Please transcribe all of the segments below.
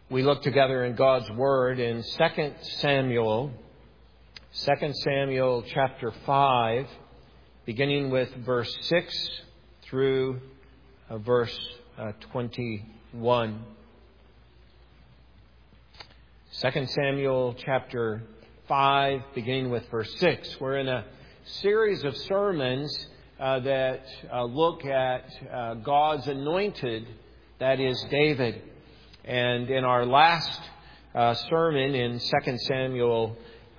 We look together in God's Word in 2 Samuel chapter 5, beginning with verse 6 through verse 21. 2 Samuel chapter 5, beginning with verse 6. We're in a series of sermons that look at God's anointed, that is David. And in our last sermon in 2 Samuel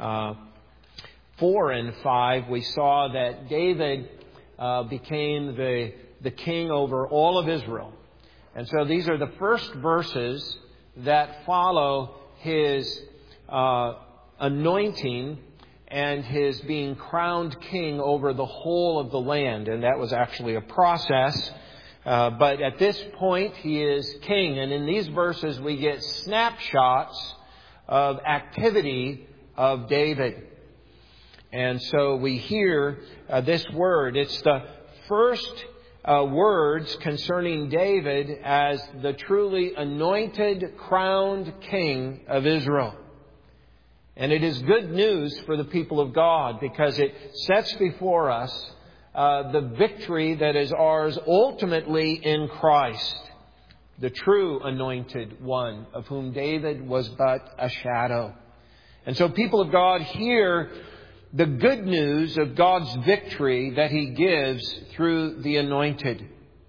4 and 5, we saw that David became the king over all of Israel. And so these are the first verses that follow his anointing and his being crowned king over the whole of the land. And that was actually a process. But at this point, he is king. And in these verses, we get snapshots of activity of David. And so we hear this word. It's the first words concerning David as the truly anointed, crowned king of Israel. And it is good news for the people of God because it sets before us the victory that is ours ultimately in Christ, the true anointed one of whom David was but a shadow. And so people of God hear the good news of God's victory that He gives through the anointed.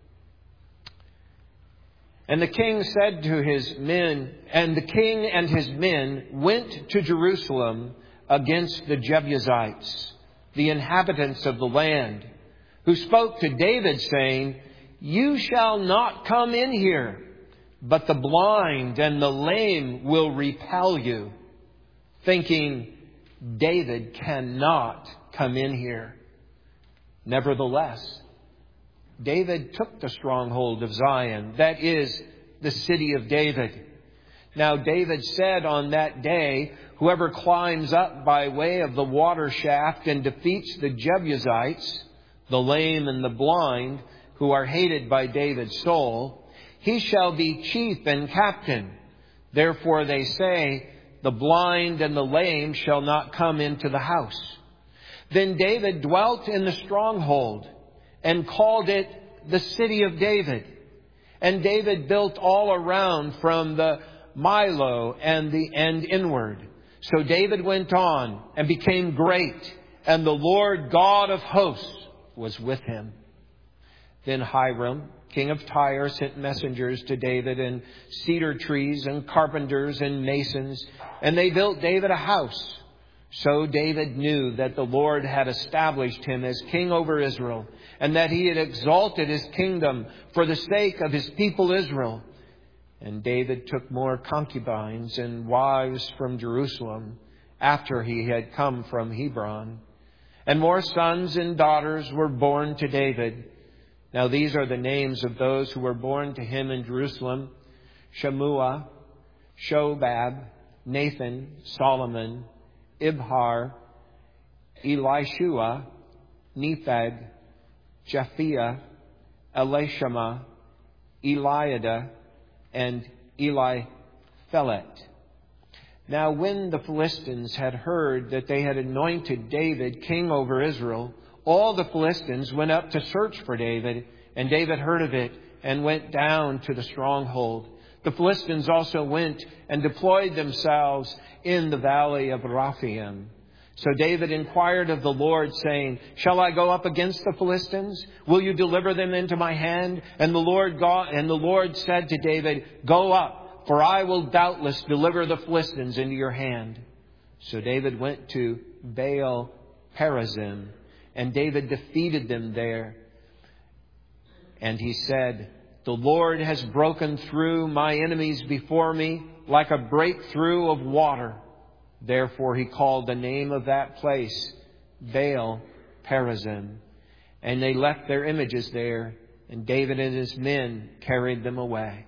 And the king said to his men, and the king and his men went to Jerusalem against the Jebusites, the inhabitants of the land, who spoke to David, saying, "You shall not come in here, but the blind and the lame will repel you," thinking, David cannot come in here. Nevertheless, David took the stronghold of Zion, that is, the city of David. Now David said on that day, "Whoever climbs up by way of the water shaft and defeats the Jebusites, the lame and the blind, who are hated by David's soul, he shall be chief and captain. Therefore they say, the blind and the lame shall not come into the house." Then David dwelt in the stronghold and called it the city of David. And David built all around from the Milo and inward. So David went on and became great, and the Lord God of hosts was with him. Then Hiram, king of Tyre, sent messengers to David and cedar trees and carpenters and masons, and they built David a house. So David knew that the Lord had established him as king over Israel, and that he had exalted his kingdom for the sake of his people Israel. And David took more concubines and wives from Jerusalem after he had come from Hebron. And more sons and daughters were born to David. Now these are the names of those who were born to him in Jerusalem: Shammua, Shobab, Nathan, Solomon, Ibhar, Elishua, Nepheg, Japhia, Elishama, Eliada, and Eliphelet. Now when the Philistines had heard that they had anointed David king over Israel, all the Philistines went up to search for David, and David heard of it and went down to the stronghold. The Philistines also went and deployed themselves in the valley of Rephaim. So David inquired of the Lord, saying, "Shall I go up against the Philistines? Will you deliver them into my hand?" And the Lord said to David, "Go up, for I will doubtless deliver the Philistines into your hand." So David went to Baal Perazim, and David defeated them there. And he said, "The Lord has broken through my enemies before me like a breakthrough of water." Therefore he called the name of that place Baal Perazim. And they left their images there, and David and his men carried them away.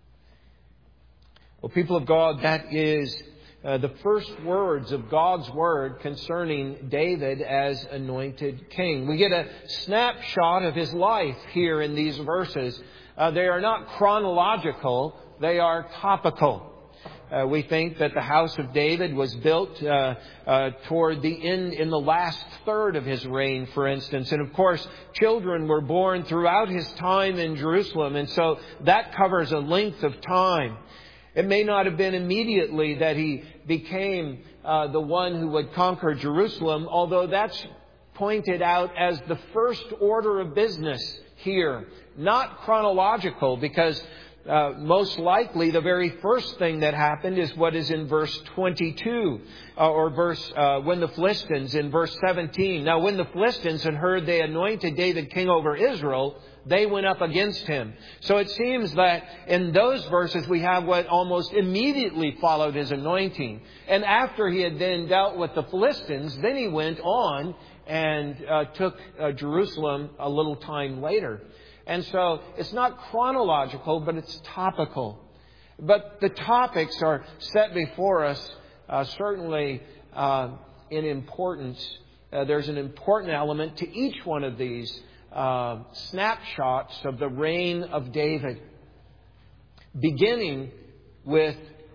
Well, people of God, that is the first words of God's Word concerning David as anointed king. We get a snapshot of his life here in these verses. They are not chronological, they are topical. We think that the house of David was built toward the end, in the last third of his reign, for instance. And of course, children were born throughout his time in Jerusalem. And so that covers a length of time. It may not have been immediately that he became the one who would conquer Jerusalem, although that's pointed out as the first order of business here. Not chronological, because most likely the very first thing that happened is what is in verse 22, when the Philistines, in verse 17. Now, when the Philistines had heard they anointed David king over Israel, they went up against him. So it seems that in those verses we have what almost immediately followed his anointing. And after he had then dealt with the Philistines, then he went on and took Jerusalem a little time later. And so it's not chronological, but it's topical. But the topics are set before us certainly in importance. There's an important element to each one of these snapshots of the reign of David, beginning with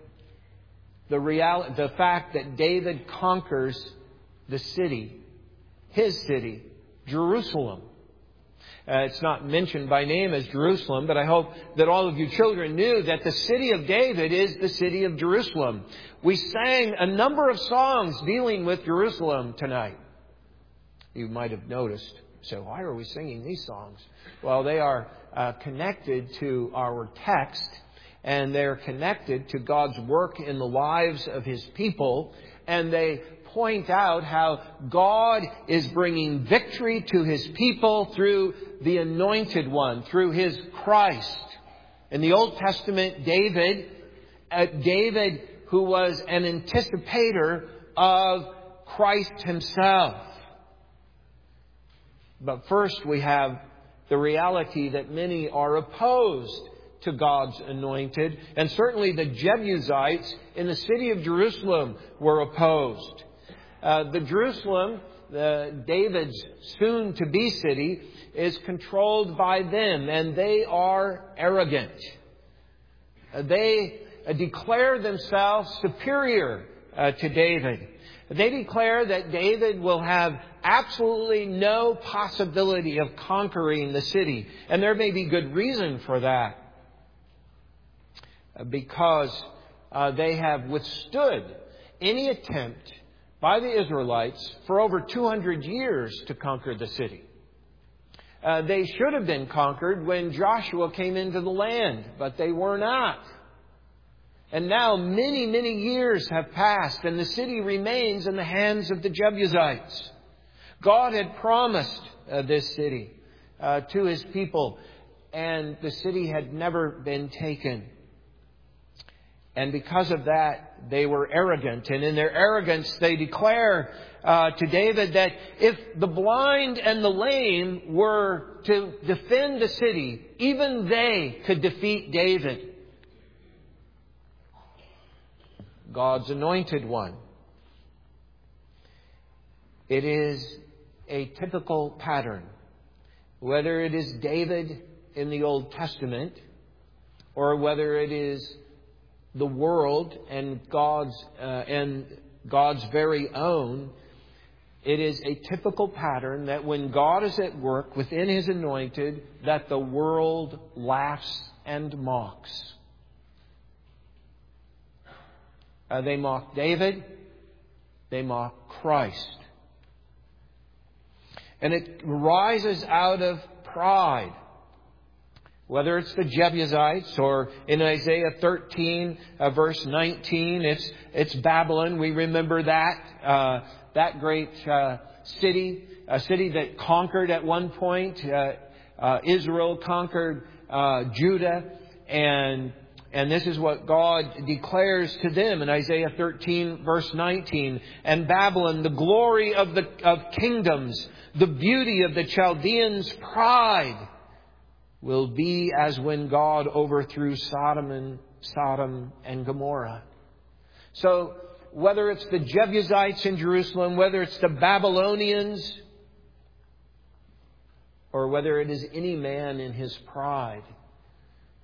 the fact that David conquers the city, his city, Jerusalem. It's not mentioned by name as Jerusalem, but I hope that all of you children knew that the city of David is the city of Jerusalem. We sang a number of songs dealing with Jerusalem tonight. You might have noticed. So why are we singing these songs? Well, they are connected to our text, and they're connected to God's work in the lives of His people, and they point out how God is bringing victory to His people through the Anointed One, through His Christ. In the Old Testament, David, who was an anticipator of Christ Himself. But first we have the reality that many are opposed to God's anointed. And certainly the Jebusites in the city of Jerusalem were opposed. The Jerusalem, David's soon-to-be city, is controlled by them, and they are arrogant. They declare themselves superior to David. They declare that David will have absolutely no possibility of conquering the city. And there may be good reason for that, because they have withstood any attempt by the Israelites for over 200 years to conquer the city. They should have been conquered when Joshua came into the land, but they were not. And now many, many years have passed, and the city remains in the hands of the Jebusites. God had promised this city to His people, and the city had never been taken. And because of that, they were arrogant. And in their arrogance, they declare to David that if the blind and the lame were to defend the city, even they could defeat David, God's anointed one. It is a typical pattern, whether it is David in the Old Testament or whether it is the world and God's very own. It is a typical pattern that when God is at work within His anointed, that the world laughs and mocks. They mock David. They mock Christ. And it rises out of pride. Whether it's the Jebusites or in Isaiah 13, verse 19, it's Babylon. We remember that great city, a city that conquered at one point. Israel conquered Judah, and this is what God declares to them in Isaiah 13, verse 19. And Babylon, the glory of kingdoms, the beauty of the Chaldeans' pride, will be as when God overthrew Sodom and Gomorrah. So whether it's the Jebusites in Jerusalem, whether it's the Babylonians, or whether it is any man in his pride,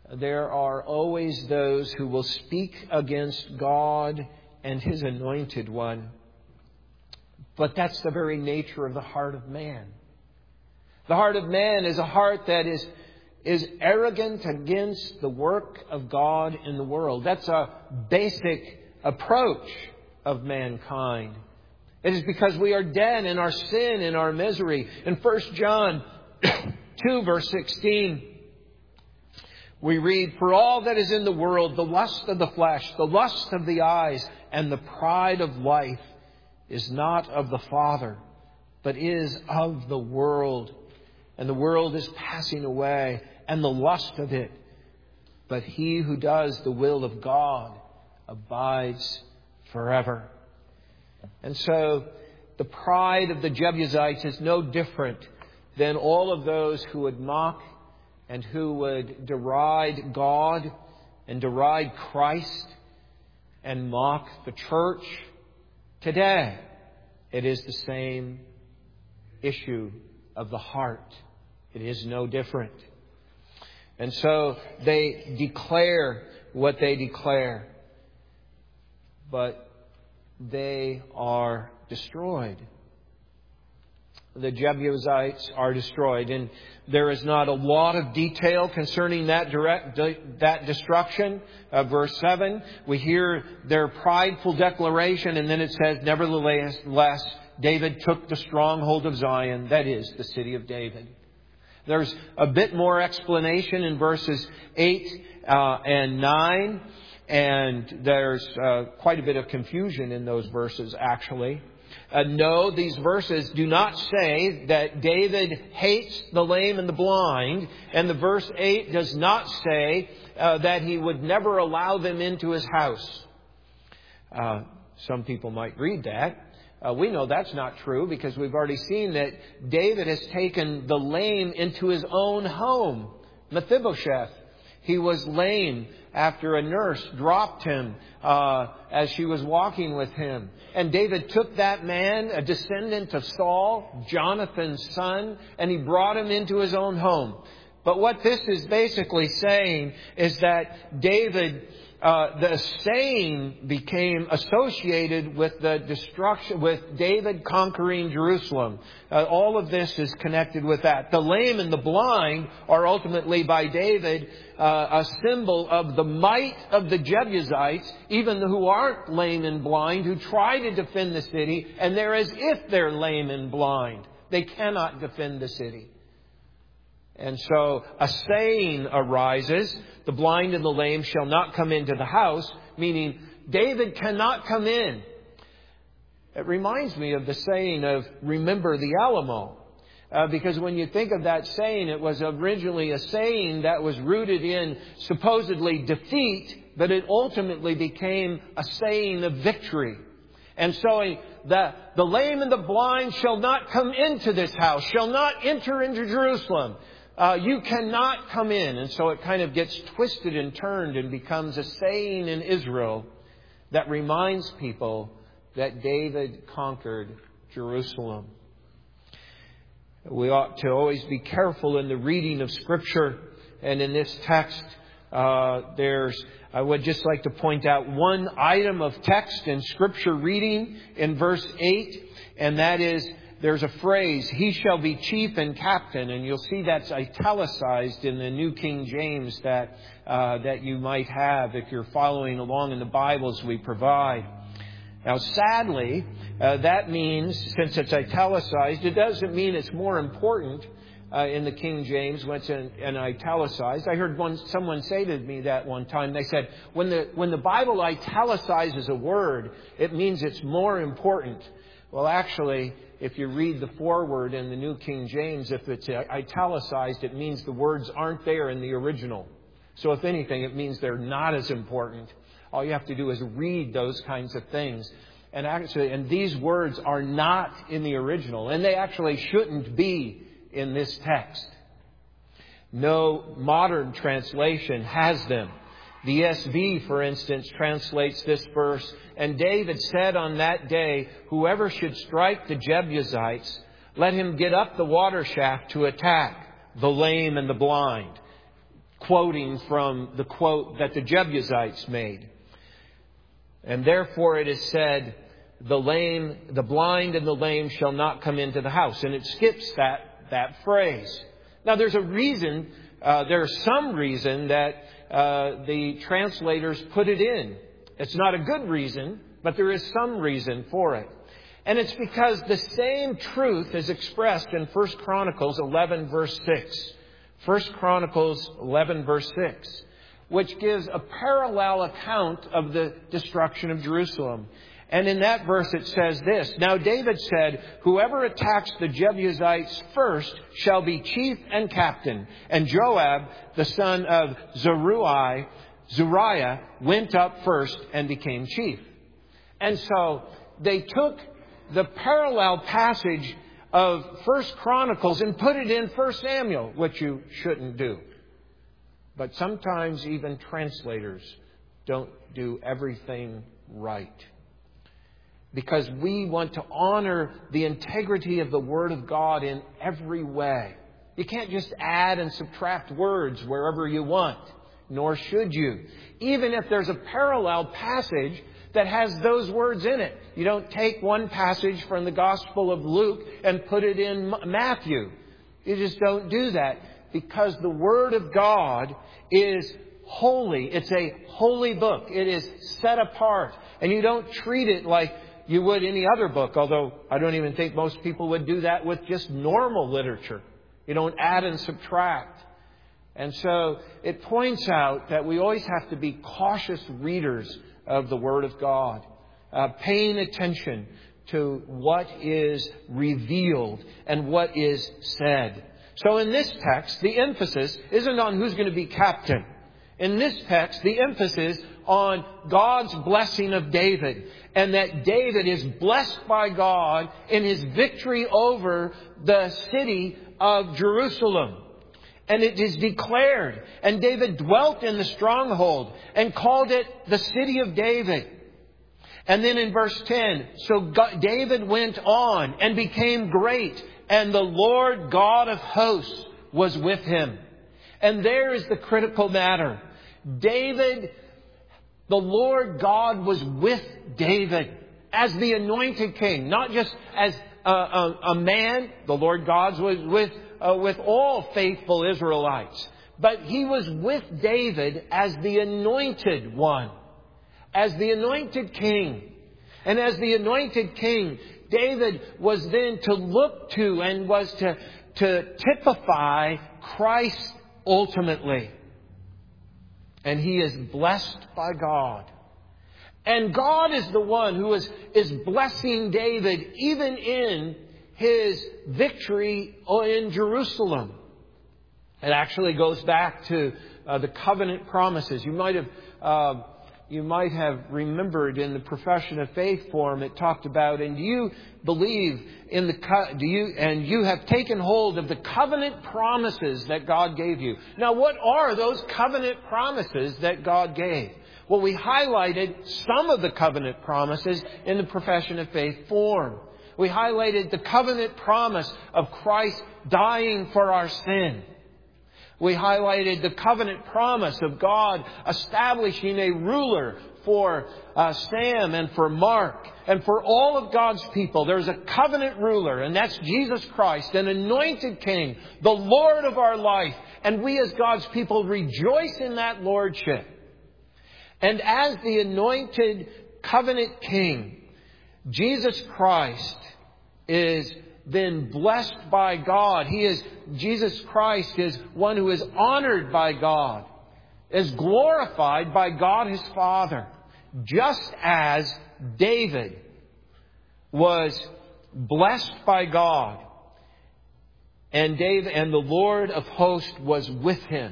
there are always those who will speak against God and His anointed one. But that's the very nature of the heart of man. The heart of man is a heart that is arrogant against the work of God in the world. That's a basic approach of mankind. It is because we are dead in our sin, in our misery. In 1 John 2, verse 16, we read, "For all that is in the world, the lust of the flesh, the lust of the eyes, and the pride of life is not of the Father, but is of the world. And the world is passing away, and the lust of it. But he who does the will of God abides forever." And so the pride of the Jebusites is no different than all of those who would mock and who would deride God and deride Christ and mock the church. Today, it is the same issue of the heart. It is no different. And so they declare what they declare, but they are destroyed. The Jebusites are destroyed, and there is not a lot of detail concerning that destruction. Verse 7, we hear their prideful declaration, and then it says, "Nevertheless, David took the stronghold of Zion," that is, the city of David. There's a bit more explanation in verses 8 and 9, and there's quite a bit of confusion in those verses, actually. No, these verses do not say that David hates the lame and the blind, and the verse 8 does not say that he would never allow them into his house. Some people might read that. We know that's not true because we've already seen that David has taken the lame into his own home. Mephibosheth, he was lame after a nurse dropped him as she was walking with him. And David took that man, a descendant of Saul, Jonathan's son, and he brought him into his own home. But what this is basically saying is that David, the saying became associated with the destruction, with David conquering Jerusalem. All of this is connected with that. The lame and the blind are ultimately by David a symbol of the might of the Jebusites, even who aren't lame and blind, who try to defend the city, and they're as if they're lame and blind. They cannot defend the city. And so a saying arises, "The blind and the lame shall not come into the house," meaning David cannot come in. It reminds me of the saying of "remember the Alamo." Because when you think of that saying, it was originally a saying that was rooted in supposedly defeat, but it ultimately became a saying of victory. And so the lame and the blind shall not come into this house, shall not enter into Jerusalem. You cannot come in. And so it kind of gets twisted and turned and becomes a saying in Israel that reminds people that David conquered Jerusalem. We ought to always be careful in the reading of Scripture. And in this text, I would just like to point out one item of text in Scripture reading in verse 8, and that is, there's a phrase, "He shall be chief and captain," and you'll see that's italicized in the New King James that you might have if you're following along in the Bibles we provide. Now, sadly, that means, since it's italicized, it doesn't mean it's more important in the King James when it's in italicized. I heard someone say to me that one time. They said, when the Bible italicizes a word, it means it's more important. Well, actually, if you read the foreword in the New King James, if it's italicized, it means the words aren't there in the original. So if anything, it means they're not as important. All you have to do is read those kinds of things. And these words are not in the original, and they actually shouldn't be in this text. No modern translation has them. The ESV, for instance, translates this verse, "And David said on that day, whoever should strike the Jebusites, let him get up the water shaft to attack the lame and the blind." quoting from the quote that the Jebusites made. And therefore it is said, the blind and the lame shall not come into the house. And it skips that phrase. Now there's a reason, there's some reason that the translators put it in. It's not a good reason, but there is some reason for it. And it's because the same truth is expressed in 1 Chronicles 11 verse 6. 1 Chronicles 11 verse 6, which gives a parallel account of the destruction of Jerusalem. And in that verse it says this, "Now David said, whoever attacks the Jebusites first shall be chief and captain. And Joab, the son of Zeruiah, went up first and became chief." And so they took the parallel passage of 1 Chronicles and put it in 1 Samuel, which you shouldn't do. But sometimes even translators don't do everything right. Because we want to honor the integrity of the Word of God in every way. You can't just add and subtract words wherever you want, nor should you. Even if there's a parallel passage that has those words in it. You don't take one passage from the Gospel of Luke and put it in Matthew. You just don't do that, because the Word of God is holy. It's a holy book. It is set apart. And you don't treat it like you would any other book, although I don't even think most people would do that with just normal literature. You don't add and subtract. And so it points out that we always have to be cautious readers of the Word of God, paying attention to what is revealed and what is said. So in this text, the emphasis isn't on who's going to be captain. In this text, the emphasis on God's blessing of David, and that David is blessed by God in his victory over the city of Jerusalem. And it is declared, and David dwelt in the stronghold and called it the city of David. And then in verse 10, so David went on and became great, and the Lord God of hosts was with him. And there is the critical matter. David, the Lord God was with David as the anointed king, not just as a man. The Lord God was with all faithful Israelites. But he was with David as the anointed one, as the anointed king. And as the anointed king, David was then to look to and was to typify Christ ultimately. And he is blessed by God. And God is the one who is blessing David even in his victory in Jerusalem. It actually goes back to the covenant promises. You might have remembered in the Profession of Faith form it talked about, and you believe in and you have taken hold of the covenant promises that God gave you. Now, what are those covenant promises that God gave? Well, we highlighted some of the covenant promises in the Profession of Faith form. We highlighted the covenant promise of Christ dying for our sin. We highlighted the covenant promise of God establishing a ruler for Sam and for Mark and for all of God's people. There's a covenant ruler, and that's Jesus Christ, an anointed king, the Lord of our life. And we as God's people rejoice in that lordship. And as the anointed covenant king, Jesus Christ is then blessed by God. Jesus Christ is one who is honored by God, is glorified by God his Father, just as David was blessed by God, and the Lord of hosts was with him,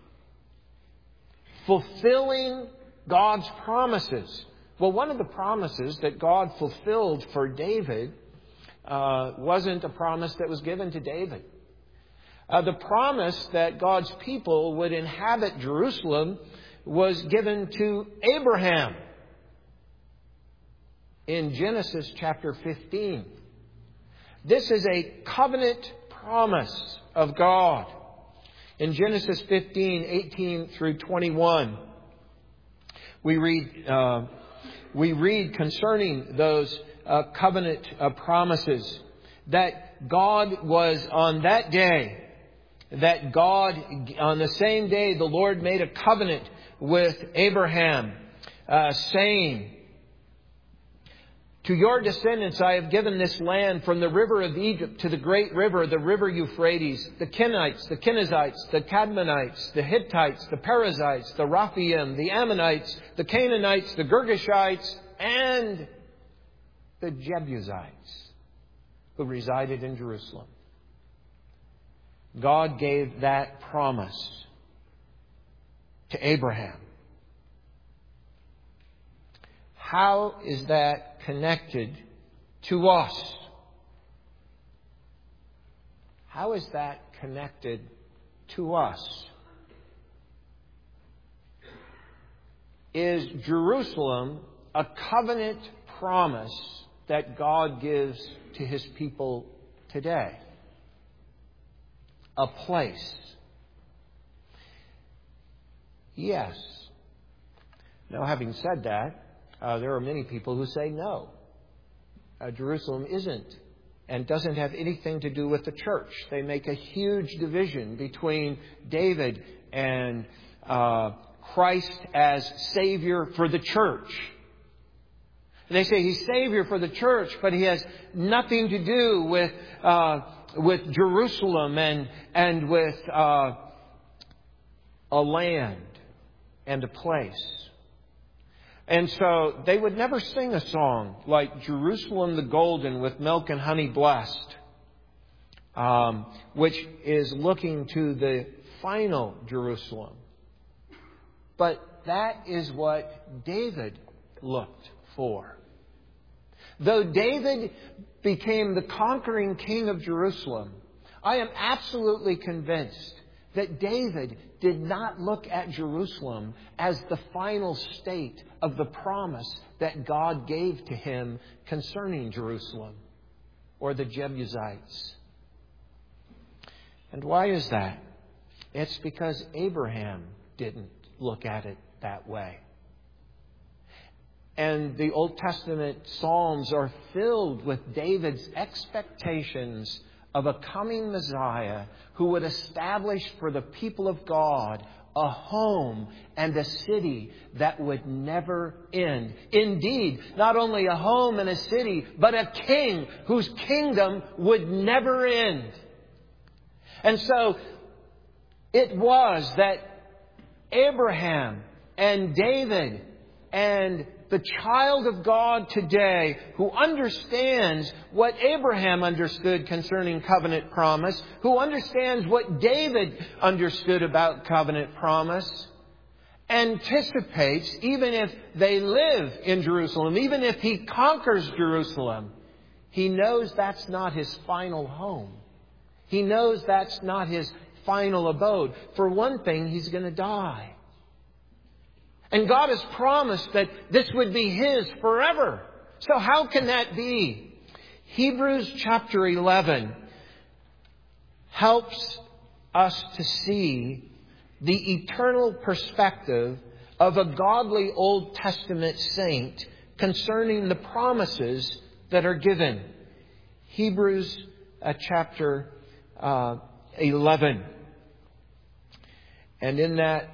fulfilling God's promises. Well, one of the promises that God fulfilled for David wasn't a promise that was given to David. The promise that God's people would inhabit Jerusalem was given to Abraham in Genesis chapter 15. This is a covenant promise of God. In Genesis 15:18 through 21, we read concerning those covenant promises that God was on that day, on the same day, the Lord made a covenant with Abraham, saying, "To your descendants I have given this land from the river of Egypt to the great river, the river Euphrates, the Kenites, the Kenizzites, the Cadmonites, the Hittites, the Perizzites, the Rephaim, the Ammonites, the Canaanites, the Girgashites, and the Jebusites who resided in Jerusalem." God gave that promise to Abraham. How is that connected to us? How is that connected to us? Is Jerusalem a covenant promise that God gives to His people today? A place? Yes. Now, having said that, there are many people who say no. Jerusalem isn't and doesn't have anything to do with the church. They make a huge division between David and Christ as Savior for the church. They say He's Savior for the church, but He has nothing to do with Jerusalem and with a land and a place. And so they would never sing a song like "Jerusalem the Golden with Milk and Honey Blessed," which is looking to the final Jerusalem. But that is what David looked for. Though David became the conquering king of Jerusalem, I am absolutely convinced that David did not look at Jerusalem as the final state of the promise that God gave to him concerning Jerusalem or the Jebusites. And why is that? It's because Abraham didn't look at it that way. And the Old Testament Psalms are filled with David's expectations of a coming Messiah who would establish for the people of God a home and a city that would never end. Indeed, not only a home and a city, but a king whose kingdom would never end. And so it was that Abraham and David and the child of God today who understands what Abraham understood concerning covenant promise, who understands what David understood about covenant promise, anticipates, even if they live in Jerusalem, even if he conquers Jerusalem, he knows that's not his final home. He knows that's not his final abode. For one thing, he's going to die. And God has promised that this would be His forever. So how can that be? Hebrews chapter 11 helps us to see the eternal perspective of a godly Old Testament saint concerning the promises that are given. Hebrews chapter 11. And in that,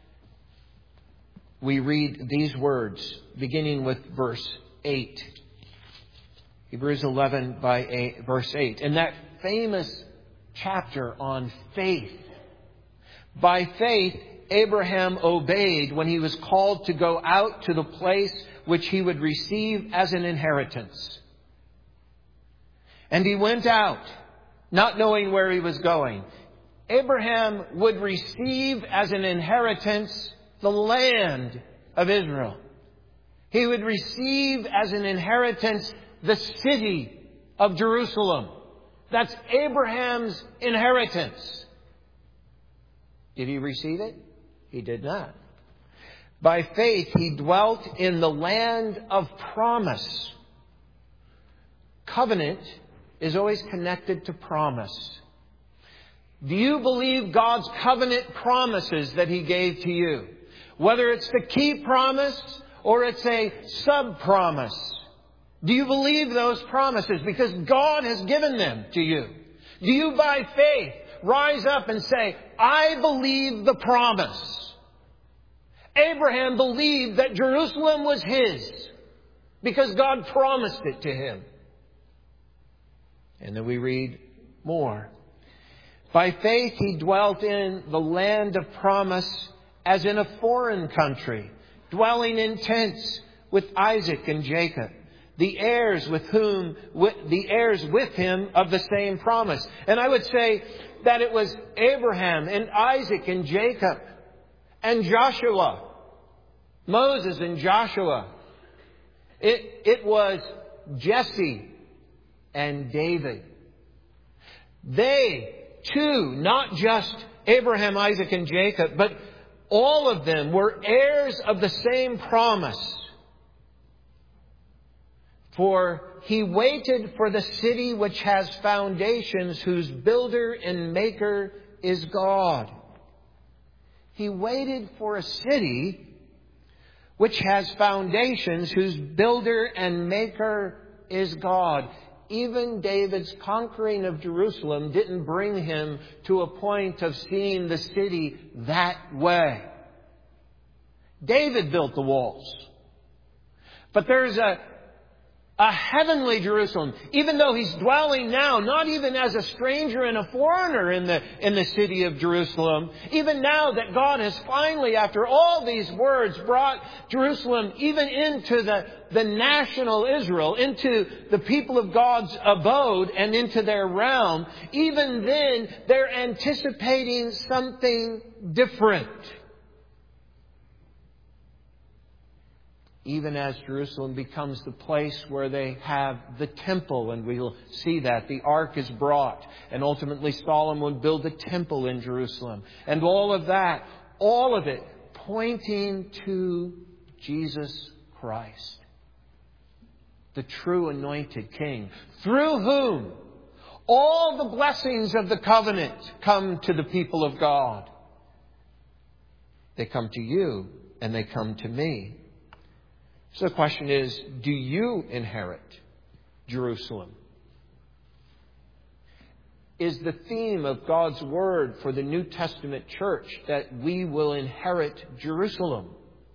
we read these words, beginning with verse 8. Hebrews 11 verse 8. In that famous chapter on faith. By faith, Abraham obeyed when he was called to go out to the place which he would receive as an inheritance. And he went out, not knowing where he was going. Abraham would receive as an inheritance the land of Israel. He would receive as an inheritance the city of Jerusalem. That's Abraham's inheritance. Did he receive it? He did not. By faith, he dwelt in the land of promise. Covenant is always connected to promise. Do you believe God's covenant promises that He gave to you? Whether it's the key promise or it's a sub-promise. Do you believe those promises? Because God has given them to you. Do you by faith rise up and say, I believe the promise? Abraham believed that Jerusalem was his because God promised it to him. And then we read more. By faith he dwelt in the land of promise as in a foreign country, dwelling in tents with Isaac and Jacob, the heirs with him of the same promise. And I would say that it was Abraham and Isaac and Jacob and Joshua, Moses and Joshua. It was Jesse and David. They too, not just Abraham, Isaac, and Jacob, but all of them were heirs of the same promise. For he waited for the city which has foundations, whose builder and maker is God. He waited for a city which has foundations, whose builder and maker is God. Even David's conquering of Jerusalem didn't bring him to a point of seeing the city that way. David built the walls. But there's a heavenly Jerusalem, even though he's dwelling now, not even as a stranger and a foreigner in the city of Jerusalem, even now that God has finally, after all these words, brought Jerusalem even into the national Israel, into the people of God's abode and into their realm, even then they're anticipating something different. Even as Jerusalem becomes the place where they have the temple, and we'll see that the ark is brought, and ultimately Solomon will build the temple in Jerusalem. And all of that, all of it pointing to Jesus Christ, the true anointed King, through whom all the blessings of the covenant come to the people of God. They come to you and they come to me. So the question is, do you inherit Jerusalem? Is the theme of God's Word for the New Testament church that we will inherit Jerusalem?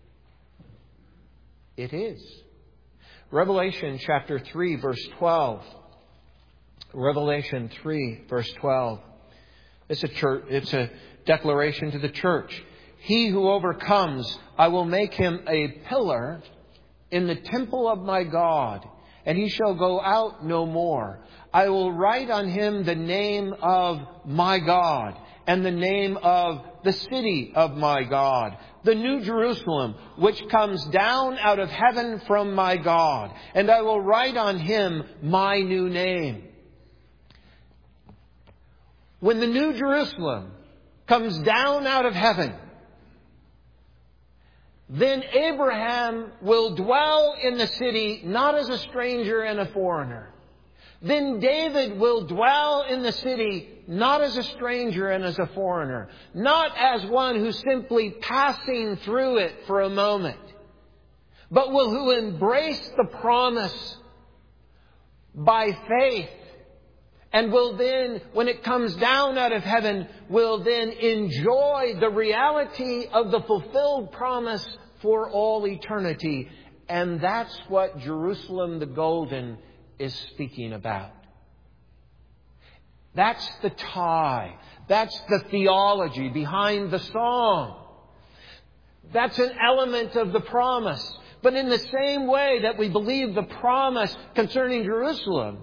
It is. Revelation chapter 3, verse 12. Revelation 3, verse 12. It's a declaration to the church. He who overcomes, I will make him a pillar in the temple of my God, and he shall go out no more. I will write on him the name of my God and the name of the city of my God, the new Jerusalem, which comes down out of heaven from my God. And I will write on him my new name. When the new Jerusalem comes down out of heaven, then Abraham will dwell in the city not as a stranger and a foreigner. Then David will dwell in the city not as a stranger and as a foreigner. Not as one who's simply passing through it for a moment, but who embrace the promise by faith. And will then, when it comes down out of heaven, will then enjoy the reality of the fulfilled promise for all eternity. And that's what Jerusalem the Golden is speaking about. That's the tie. That's the theology behind the song. That's an element of the promise. But in the same way that we believe the promise concerning Jerusalem,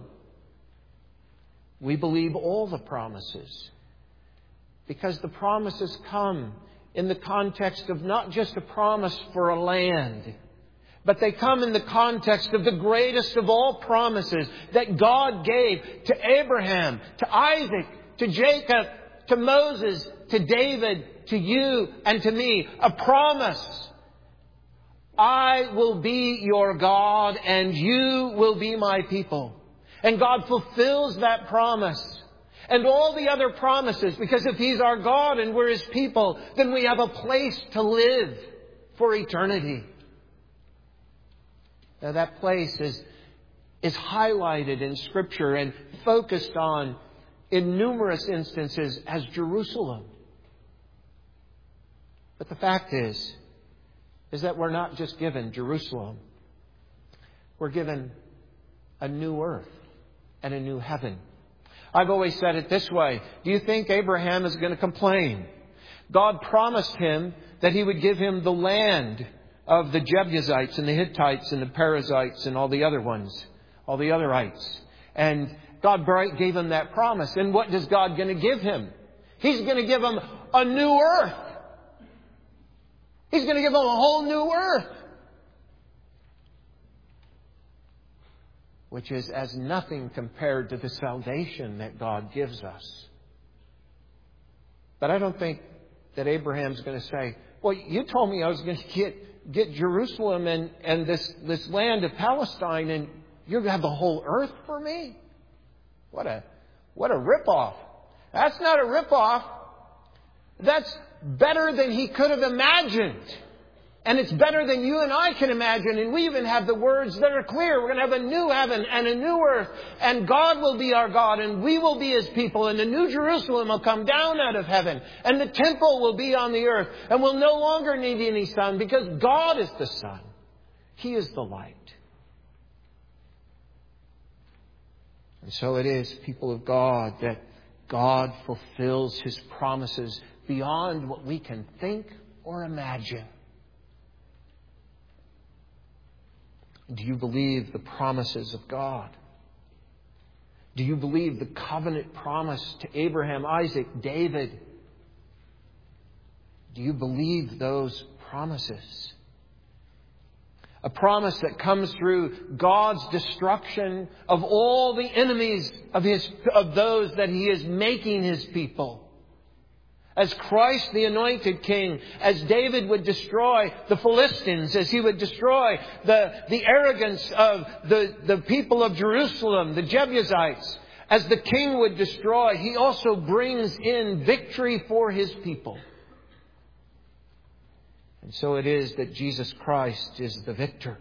we believe all the promises, because the promises come in the context of not just a promise for a land, but they come in the context of the greatest of all promises that God gave to Abraham, to Isaac, to Jacob, to Moses, to David, to you and to me. A promise. I will be your God and you will be my people. And God fulfills that promise. and all the other promises, because if He's our God and we're His people, then we have a place to live for eternity. Now that place is highlighted in Scripture and focused on in numerous instances as Jerusalem. But the fact is that we're not just given Jerusalem. We're given a new earth and a new heaven. I've always said it this way. Do you think Abraham is going to complain? God promised him that He would give him the land of the Jebusites and the Hittites and the Perizzites and all the other ones, all the otherites. And God gave him that promise. And what is God going to give him? He's going to give him a new earth. He's going to give him a whole new earth, which is as nothing compared to the salvation that God gives us. But I don't think that Abraham's going to say, well, you told me I was going to get Jerusalem and this land of Palestine, and you're going to have the whole earth for me? What a ripoff. That's not a ripoff. That's better than he could have imagined. And it's better than you and I can imagine. And we even have the words that are clear. We're going to have a new heaven and a new earth. And God will be our God. And we will be His people. And the new Jerusalem will come down out of heaven. And the temple will be on the earth. And we'll no longer need any sun, because God is the sun. He is the light. And so it is, people of God, that God fulfills His promises beyond what we can think or imagine. Do you believe the promises of God? Do you believe the covenant promise to Abraham, Isaac, David? Do you believe those promises? A promise that comes through God's destruction of all the enemies of those that He is making His people. As Christ, the anointed King, as David would destroy the Philistines, as he would destroy the arrogance of the people of Jerusalem, the Jebusites, as the King would destroy, He also brings in victory for His people. And so it is that Jesus Christ is the victor,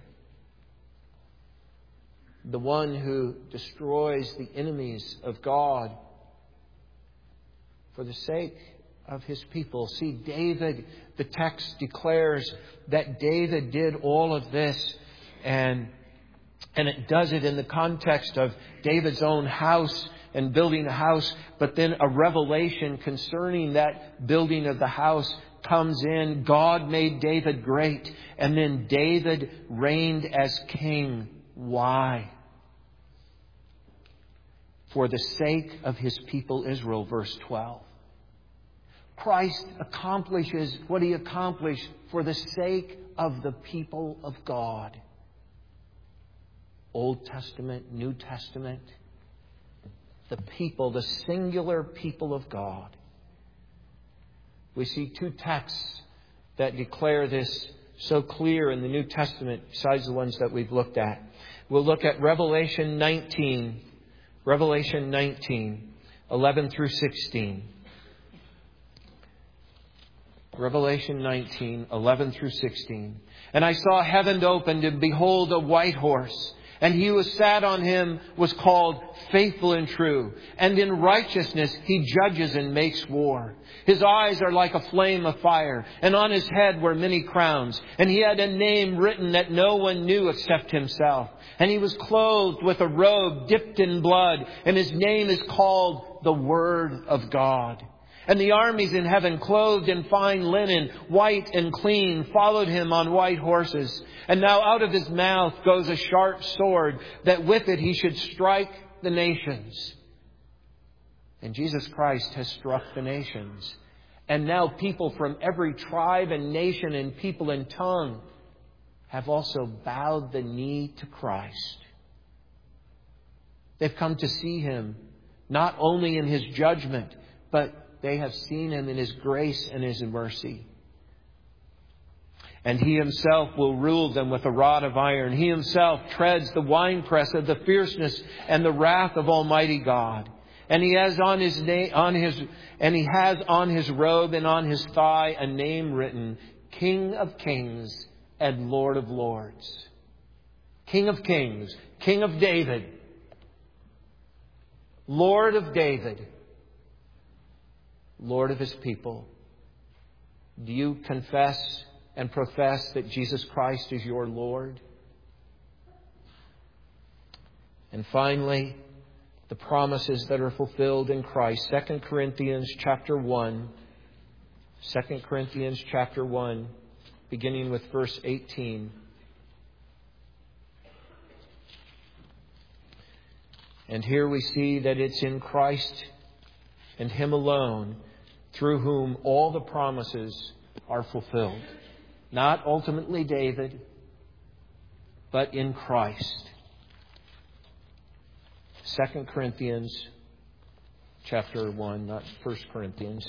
the one who destroys the enemies of God for the sake of His people. See, David, the text declares that David did all of this, and it does it in the context of David's own house and building a house. But then a revelation concerning that building of the house comes in. God made David great, and then David reigned as king. Why? For the sake of His people Israel, verse 12. Christ accomplishes what He accomplished for the sake of the people of God. Old Testament, New Testament. The people, the singular people of God. We see two texts that declare this so clear in the New Testament besides the ones that we've looked at. We'll look at Revelation 19, 11 through 16. Revelation 19, 11 through 16. And I saw heaven opened, and behold, a white horse. And he who sat on him was called Faithful and True. And in righteousness he judges and makes war. His eyes are like a flame of fire. And on his head were many crowns. And he had a name written that no one knew except himself. And he was clothed with a robe dipped in blood. And his name is called the Word of God. And the armies in heaven, clothed in fine linen, white and clean, followed him on white horses. And now out of his mouth goes a sharp sword, that with it he should strike the nations. And Jesus Christ has struck the nations. And now people from every tribe and nation and people and tongue have also bowed the knee to Christ. They've come to see Him, not only in His judgment, but they have seen Him in His grace and His mercy. And He Himself will rule them with a rod of iron. He Himself treads the winepress of the fierceness and the wrath of Almighty God. And he has on his robe and on his thigh a name written, King of Kings and Lord of Lords. King of Kings, King of David, Lord of David, Lord of his people. Do you confess and profess that Jesus Christ is your Lord? And finally, the promises that are fulfilled in Christ. 2 Corinthians chapter 1. 2 Corinthians chapter 1, beginning with verse 18. And here we see that it's in Christ and Him alone through whom all the promises are fulfilled. Not ultimately David, but in Christ. 2 Corinthians chapter 1, not 1 Corinthians.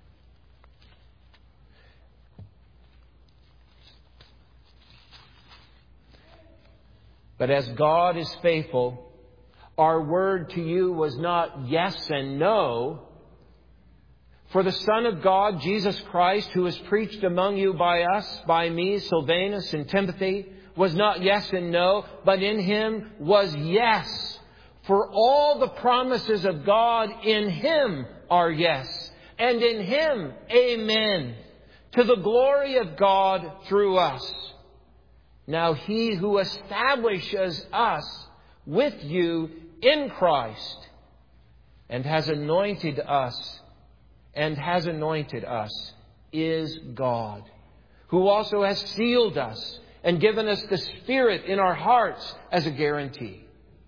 But as God is faithful, our word to you was not yes and no. For the Son of God, Jesus Christ, who is preached among you by us, by me, Silvanus, and Timothy, was not yes and no, but in Him was yes. For all the promises of God in Him are yes, and in Him, amen, to the glory of God through us. Now He who establishes us with you in Christ and has anointed us is God, who also has sealed us and given us the Spirit in our hearts as a guarantee.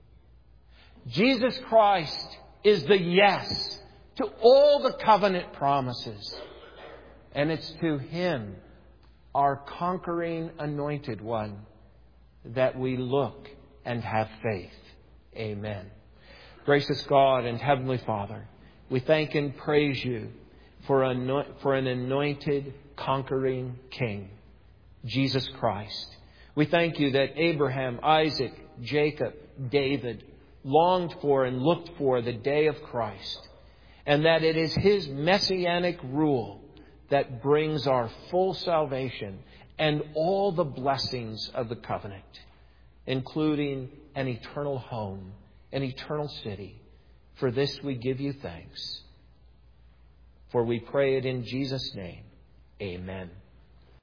Jesus Christ is the yes to all the covenant promises. And it's to Him, our conquering anointed one, that we look and have faith. Amen. Gracious God and Heavenly Father, we thank and praise You for an anointed, conquering King, Jesus Christ. We thank You that Abraham, Isaac, Jacob, David longed for and looked for the day of Christ, and that it is His messianic rule that brings our full salvation and all the blessings of the covenant, including an eternal home, an eternal city. For this we give You thanks. For we pray it in Jesus' name. Amen.